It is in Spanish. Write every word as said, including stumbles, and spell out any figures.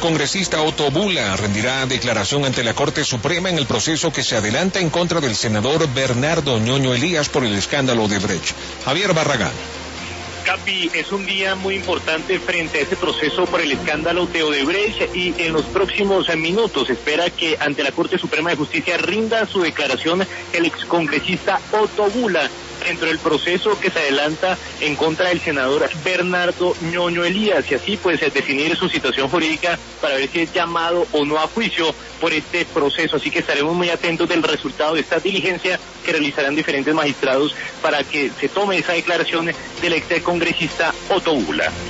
excongresista Otto Bula rendirá declaración ante la Corte Suprema en el proceso que se adelanta en contra del senador Bernardo Ñoño Elías por el escándalo de Brecht. Javier Barragán. Capi, es un día muy importante frente a ese proceso por el escándalo de Odebrecht y en los próximos minutos se espera que ante la Corte Suprema de Justicia rinda su declaración el excongresista Otto Bula dentro del proceso que se adelanta en contra del senador Bernardo Ñoño Elías y así pues definir su situación jurídica para ver si es llamado o no a juicio por este proceso. Así que estaremos muy atentos del resultado de esta diligencia que realizarán diferentes magistrados para que se tome esa declaración del excongresista Otto Bula.